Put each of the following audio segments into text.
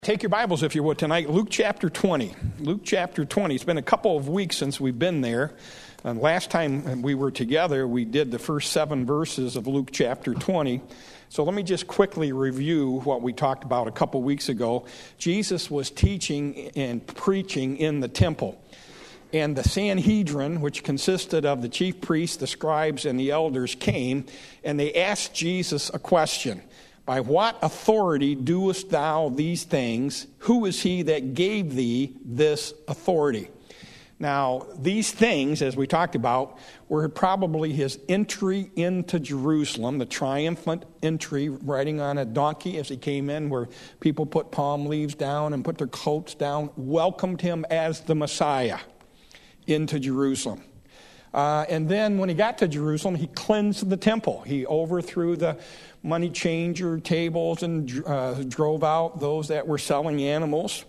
Take your Bibles, if you would, tonight. Luke chapter 20. Luke chapter 20. It's been a couple of weeks since we've been there. Last time we were together, we did the first 7 verses of Luke chapter 20. So let me just quickly review what we talked about a couple weeks ago. Jesus was teaching and preaching in the temple. And the Sanhedrin, which consisted of the chief priests, the scribes, and the elders, came, and they asked Jesus a question. By what authority doest thou these things? Who is he that gave thee this authority? Now, these things, as we talked about, were probably his entry into Jerusalem, the triumphant entry, riding on a donkey as he came in, where people put palm leaves down and put their coats down, welcomed him as the Messiah into Jerusalem. And then when he got to Jerusalem, he cleansed the temple. He overthrew the money changer tables and drove out those that were selling animals.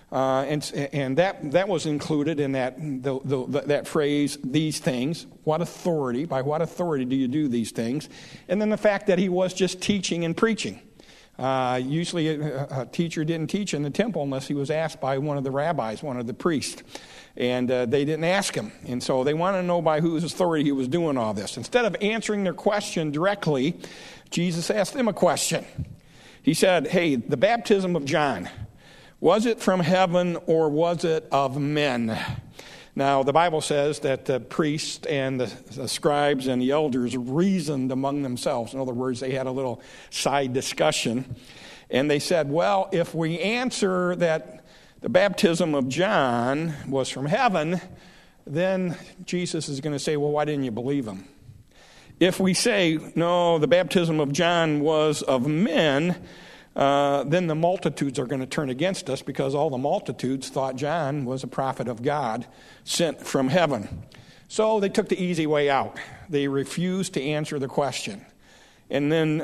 And that was included in that phrase, these things. What authority? By what authority do you do these things? And then the fact that he was just teaching and preaching. Usually a teacher didn't teach in the temple unless he was asked by one of the rabbis, one of the priests. And they didn't ask him. And so they wanted to know by whose authority he was doing all this. Instead of answering their question directly, Jesus asked them a question. He said, hey, the baptism of John, was it from heaven or was it of men? Now, the Bible says that the priests and the scribes and the elders reasoned among themselves. In other words, they had a little side discussion. And they said, well, if we answer that the baptism of John was from heaven, then Jesus is going to say, well, why didn't you believe him? If we say, no, the baptism of John was of men, then the multitudes are going to turn against us because all the multitudes thought John was a prophet of God sent from heaven. So they took the easy way out. They refused to answer the question. And then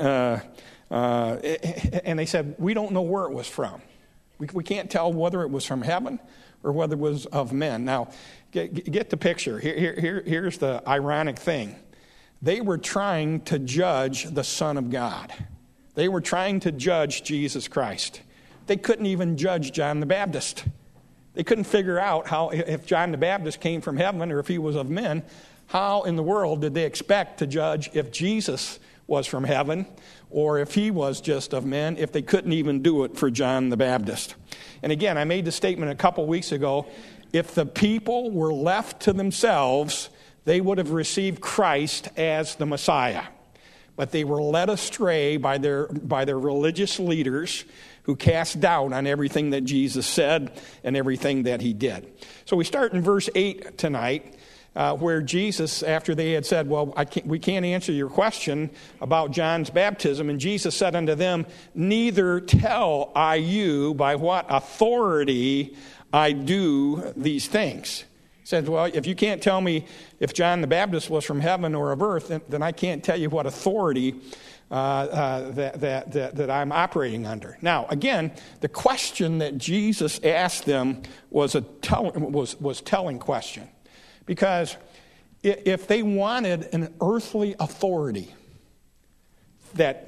and they said, we don't know where it was from. We can't tell whether it was from heaven or whether it was of men. Now, get the picture. Here's the ironic thing. They were trying to judge the Son of God. They were trying to judge Jesus Christ. They couldn't even judge John the Baptist. They couldn't figure out how, if John the Baptist came from heaven or if he was of men, how in the world did they expect to judge if Jesus was from heaven or if he was just of men, if they couldn't even do it for John the Baptist. And again, I made the statement a couple weeks ago, if the people were left to themselves, they would have received Christ as the Messiah. But they were led astray by their religious leaders who cast doubt on everything that Jesus said and everything that he did. So we start in verse 8 tonight, where Jesus, after they had said, well, we can't answer your question about John's baptism, and Jesus said unto them, neither tell I you by what authority I do these things. He says, well, if you can't tell me if John the Baptist was from heaven or of earth, then I can't tell you what authority that I'm operating under. Now, again, the question that Jesus asked them was telling question. Because if they wanted an earthly authority that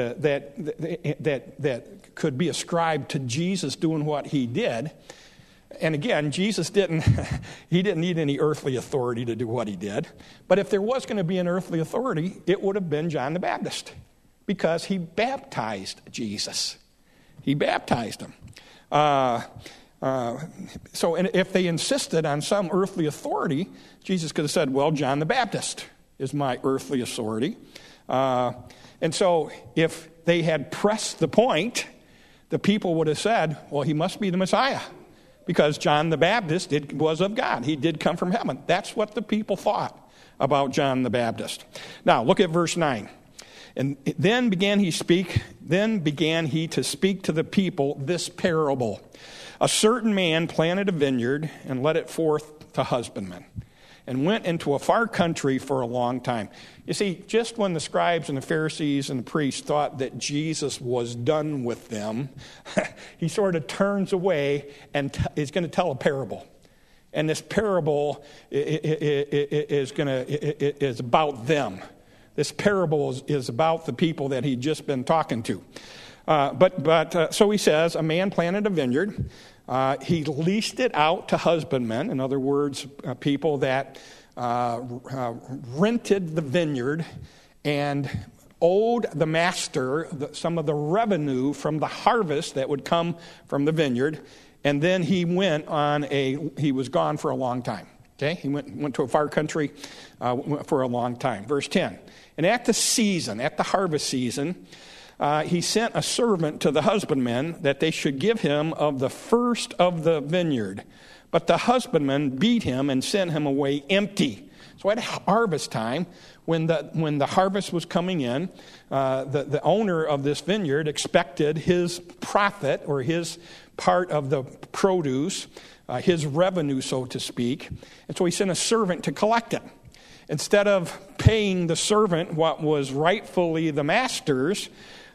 could be ascribed to Jesus doing what he did, and again, Jesus didn't need any earthly authority to do what he did. But if there was going to be an earthly authority, it would have been John the Baptist, because he baptized Jesus. He baptized him. So if they insisted on some earthly authority, Jesus could have said, well, John the Baptist is my earthly authority. And so if they had pressed the point, the people would have said, well, he must be the Messiah, because John the Baptist was of God. He did come from heaven. That's what the people thought about John the Baptist. Now, look at verse 9. And then began he to speak to the people this parable. A certain man planted a vineyard and let it forth to husbandmen, and went into a far country for a long time. You see, just when the scribes and the Pharisees and the priests thought that Jesus was done with them, he sort of turns away and is going to tell a parable. And this parable is about them. This parable is about the people that he'd just been talking to. So he says, a man planted a vineyard. He leased it out to husbandmen. In other words, people that rented the vineyard and owed the master some of the revenue from the harvest that would come from the vineyard. And then he was gone for a long time. Okay, he went to a far country for a long time. Verse 10. And at the harvest season, he sent a servant to the husbandmen that they should give him of the first of the vineyard. But the husbandmen beat him and sent him away empty. So at harvest time, when the harvest was coming in, the owner of this vineyard expected his profit or his part of the produce, his revenue, so to speak. And so he sent a servant to collect it. Instead of paying the servant what was rightfully the master's,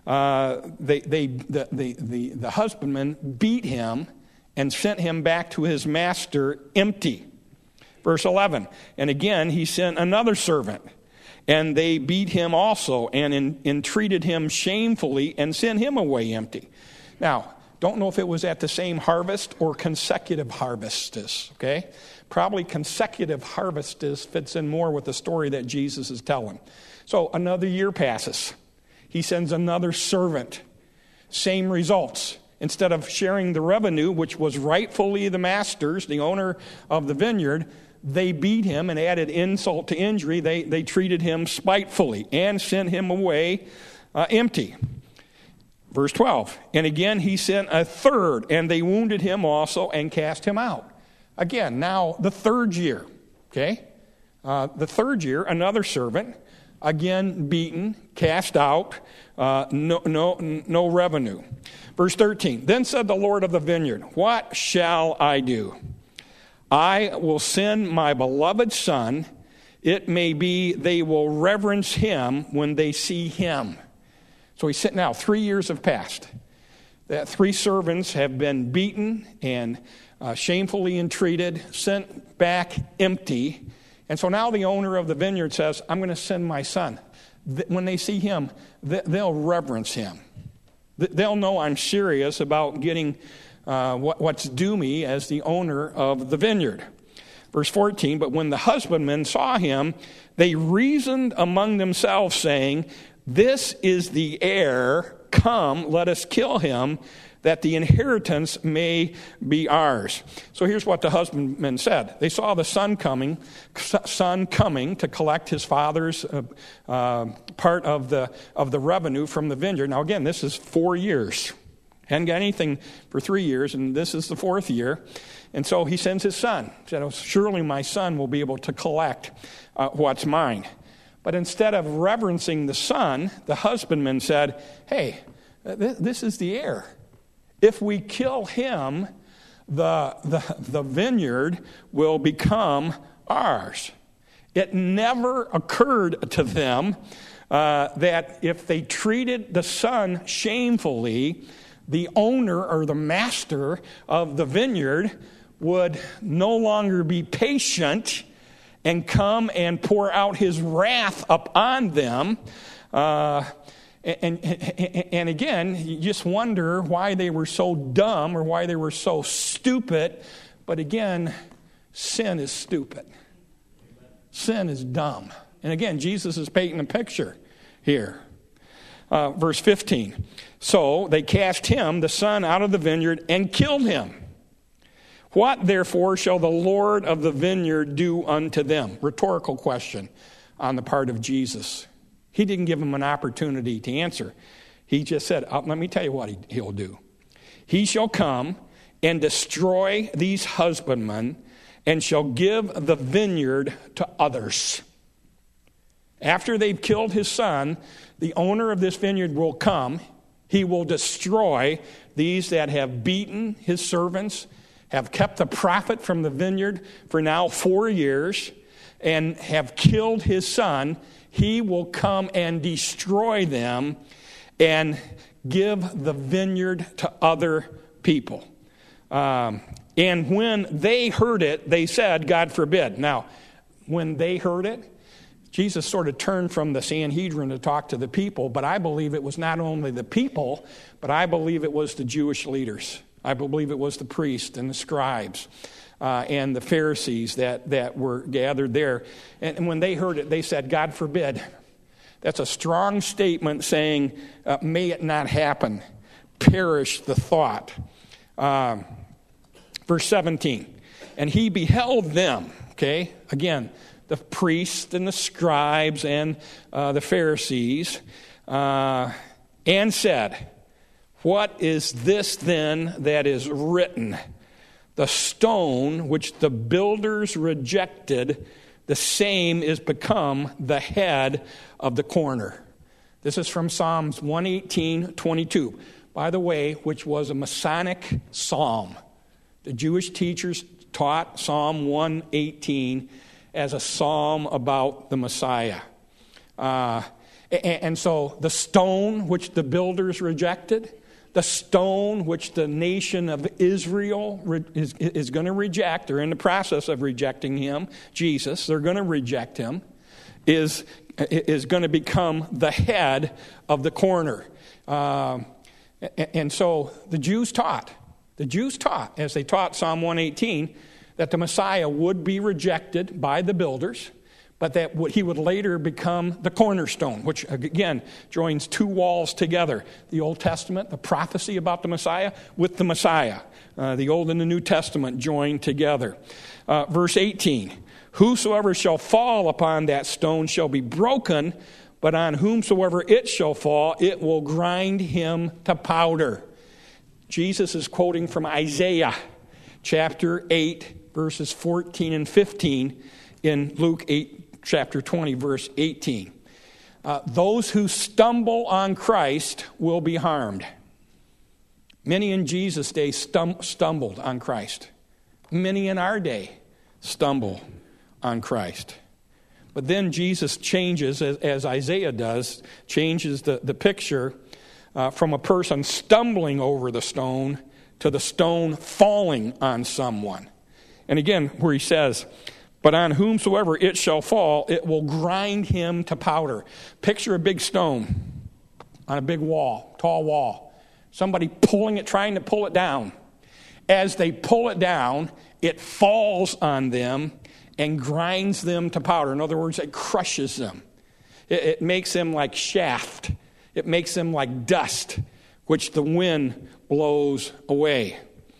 the husbandman beat him and sent him back to his master empty. Verse 11, and again he sent another servant, and they beat him also and entreated him shamefully and sent him away empty. Now, don't know if it was at the same harvest or consecutive harvests, okay? Probably consecutive harvests fits in more with the story that Jesus is telling. So another year passes. He sends another servant. Same results. Instead of sharing the revenue, which was rightfully the master's, the owner of the vineyard, they beat him and added insult to injury. They treated him spitefully and sent him away empty. Verse 12, and again he sent a third, and they wounded him also and cast him out. Again, now the third year, okay? The third year, another servant, again beaten, cast out, no revenue. Verse 13, then said the Lord of the vineyard, what shall I do? I will send my beloved son. It may be they will reverence him when they see him. So he's sitting now, 3 years have passed. That 3 servants have been beaten and shamefully entreated, sent back empty. And so now the owner of the vineyard says, I'm going to send my son. When they see him, they'll reverence him. They'll know I'm serious about getting what's due me as the owner of the vineyard. Verse 14, but when the husbandmen saw him, they reasoned among themselves, saying, this is the heir. Come, let us kill him, that the inheritance may be ours. So here's what the husbandmen said. They saw the son coming to collect his father's part of the revenue from the vineyard. Now again, this is 4 years. Hadn't got anything for 3 years, and this is the 4th year. And so he sends his son. He said, surely my son will be able to collect what's mine. But instead of reverencing the son, the husbandman said, hey, this is the heir. If we kill him, the vineyard will become ours. It never occurred to them that if they treated the son shamefully, the owner or the master of the vineyard would no longer be patient and come and pour out his wrath upon them. And again, you just wonder why they were so dumb or why they were so stupid. But again, sin is stupid. Sin is dumb. And again, Jesus is painting a picture here. Verse 15. So they cast him, the son, out of the vineyard and killed him. What, therefore, shall the Lord of the vineyard do unto them? Rhetorical question on the part of Jesus. He didn't give them an opportunity to answer. He just said, let me tell you what he'll do. He shall come and destroy these husbandmen and shall give the vineyard to others. After they've killed his son, the owner of this vineyard will come. He will destroy these that have beaten his servants, have kept the profit from the vineyard for now 4 years, and have killed his son. He will come and destroy them and give the vineyard to other people. And when they heard it, they said, God forbid. Now, when they heard it, Jesus sort of turned from the Sanhedrin to talk to the people, but I believe it was not only the people, but I believe it was the Jewish leaders. I believe it was the priests and the scribes and the Pharisees that were gathered there. And when they heard it, they said, God forbid. That's a strong statement saying, may it not happen. Perish the thought. Verse 17, and he beheld them, okay, again, the priests and the scribes and the Pharisees, and said, what is this then that is written? The stone which the builders rejected, the same is become the head of the corner. This is from Psalms 118:22, by the way, which was a Masonic psalm. The Jewish teachers taught Psalm 118 as a psalm about the Messiah. And so the stone which the builders rejected, the stone which the nation of Israel is going to reject, they're in the process of rejecting him, Jesus, they're going to reject him, is going to become the head of the corner. And so the Jews taught, as they taught Psalm 118, that the Messiah would be rejected by the builders, but that he would later become the cornerstone, which, again, joins two walls together. The Old Testament, the prophecy about the Messiah, with the Messiah. The Old and the New Testament joined together. Verse 18, whosoever shall fall upon that stone shall be broken, but on whomsoever it shall fall, it will grind him to powder. Jesus is quoting from Isaiah chapter 8, verses 14 and 15 in Luke 8, chapter 20, verse 18. Those who stumble on Christ will be harmed. Many in Jesus' day stumbled on Christ. Many in our day stumble on Christ. But then Jesus changes, as Isaiah does, changes the picture from a person stumbling over the stone to the stone falling on someone. And again, where he says, but on whomsoever it shall fall, it will grind him to powder. Picture a big stone on a big wall, tall wall. Somebody trying to pull it down. As they pull it down, it falls on them and grinds them to powder. In other words, it crushes them. It makes them like chaff. It makes them like dust, which the wind blows away.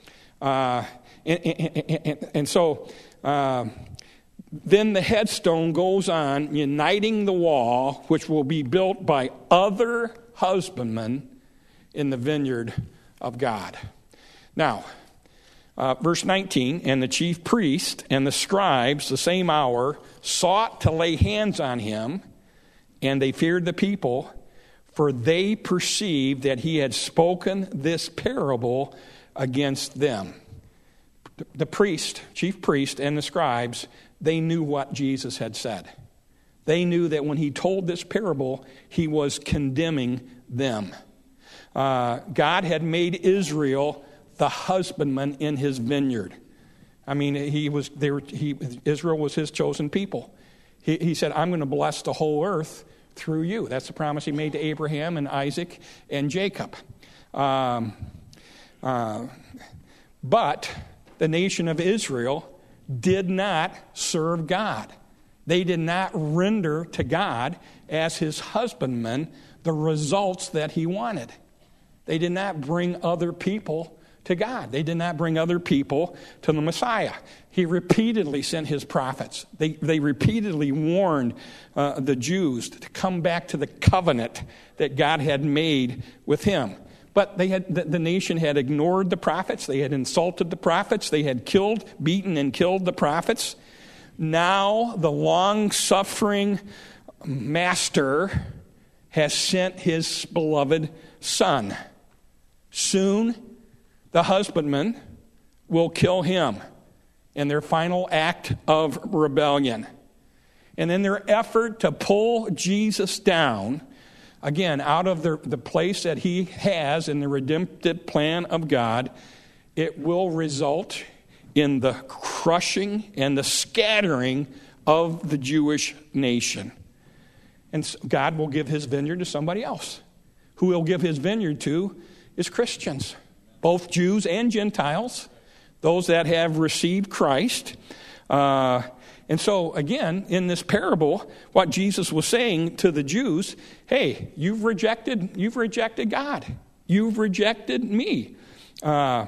And so then the headstone goes on, uniting the wall, which will be built by other husbandmen in the vineyard of God. Now, verse 19, and the chief priest and the scribes the same hour sought to lay hands on him, and they feared the people, for they perceived that he had spoken this parable against them. The chief priest and the scribes, they knew what Jesus had said. They knew that when he told this parable, he was condemning them. God had made Israel the husbandman in his vineyard. I mean, Israel was his chosen people. He said, I'm going to bless the whole earth through you. That's the promise he made to Abraham and Isaac and Jacob. But the nation of Israel did not serve God. They did not render to God as his husbandman the results that he wanted. They did not bring other people to God. They did not bring other people to the Messiah. He repeatedly sent his prophets. They repeatedly warned the Jews to come back to the covenant that God had made with him. But the nation had ignored the prophets. They had insulted the prophets. They had beaten and killed the prophets. Now the long-suffering master has sent his beloved son. Soon the husbandman will kill him in their final act of rebellion. And in their effort to pull Jesus down, again, out of the place that he has in the redemptive plan of God, it will result in the crushing and the scattering of the Jewish nation. And God will give his vineyard to somebody else. Who he'll give his vineyard to is Christians, both Jews and Gentiles, those that have received Christ. And so, again, in this parable, what Jesus was saying to the Jews, hey, you've rejected God. You've rejected me. And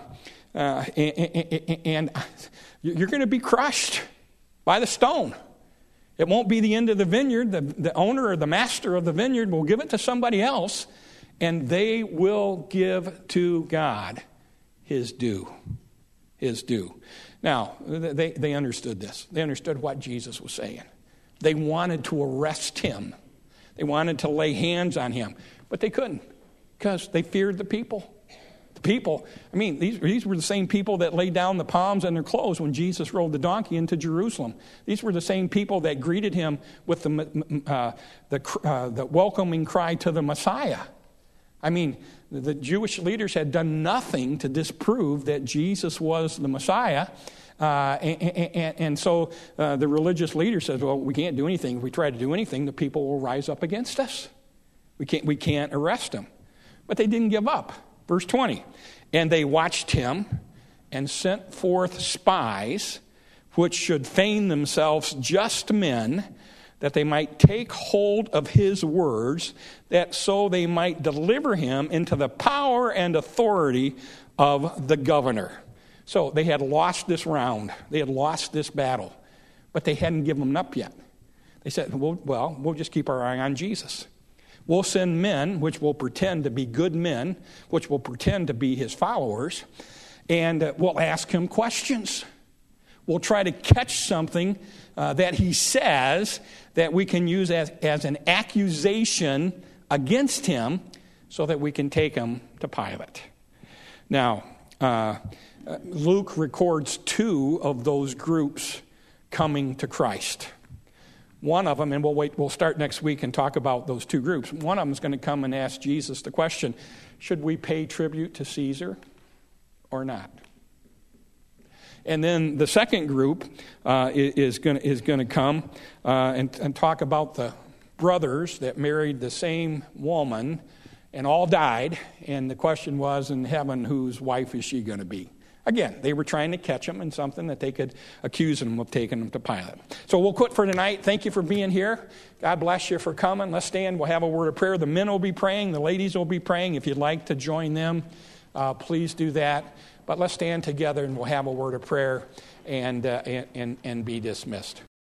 you're going to be crushed by the stone. It won't be the end of the vineyard. The owner or the master of the vineyard will give it to somebody else, and they will give to God his due. His due. Now, they understood this. They understood what Jesus was saying. They wanted to arrest him. They wanted to lay hands on him, but they couldn't because they feared the people. The people, I mean, these were the same people that laid down the palms on their clothes when Jesus rode the donkey into Jerusalem. These were the same people that greeted him with the welcoming cry to the Messiah. I mean, the Jewish leaders had done nothing to disprove that Jesus was the Messiah. And so the religious leader says, well, we can't do anything. If we try to do anything, the people will rise up against us. We can't arrest him. But they didn't give up. Verse 20, and they watched him and sent forth spies, which should feign themselves just men, that they might take hold of his words, that so they might deliver him into the power and authority of the governor. So they had lost this round. They had lost this battle. But they hadn't given up yet. They said, well, we'll just keep our eye on Jesus. We'll send men, which will pretend to be good men, which will pretend to be his followers, and we'll ask him questions. We'll try to catch something that he says that we can use as an accusation against him so that we can take him to Pilate. Now, Luke records 2 of those groups coming to Christ. One of them, and we'll start next week and talk about those 2 groups. One of them is going to come and ask Jesus the question, should we pay tribute to Caesar or not? And then the second group is going to come and talk about the brothers that married the same woman and all died. And the question was, in heaven, whose wife is she going to be? Again, they were trying to catch him in something that they could accuse him of taking him to Pilate. So we'll quit for tonight. Thank you for being here. God bless you for coming. Let's stand. We'll have a word of prayer. The men will be praying. The ladies will be praying. If you'd like to join them, please do that. But let's stand together and we'll have a word of prayer and be dismissed.